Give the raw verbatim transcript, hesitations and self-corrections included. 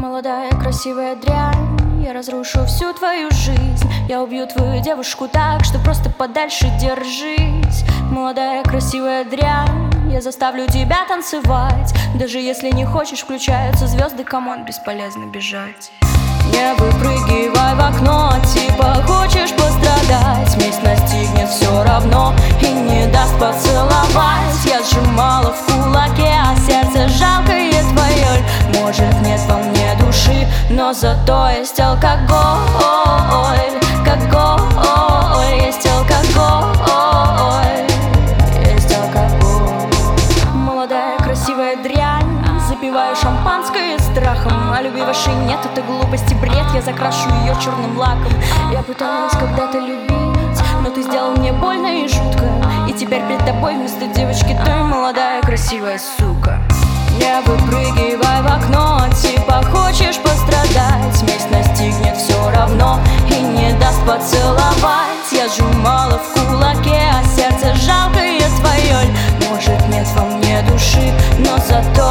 Молодая красивая дрянь, я разрушу всю твою жизнь. Я убью твою девушку так, что просто подальше держись. Молодая красивая дрянь, я заставлю тебя танцевать. Даже если не хочешь, включаются звезды, камон, бесполезно бежать. Не выпрыгивай в окно, типа хочешь пострадать. Месть настигнет все равно и не даст поцеловать. Я сжимала в кулаке, а сердце жалкое твое. Может, нет во мне души, но зато есть алкоголь. Алкоголь, есть алкоголь, есть алкоголь. Молодая красивая дрянь, запиваю шампанское страхом. А любви вашей нет, это глупости, бред. Я закрашу ее черным лаком. Я пыталась когда-то любить, но ты сделал мне больно и жутко. И теперь перед тобой вместо девочки ты молодая красивая сука. Не выпрыгивай в окно, типа хочешь пострадать. Месть настигнет все равно и не даст поцеловать. Я сжимала в кулаке, а сердце жалкое твое. Может, нет во мне души, но зато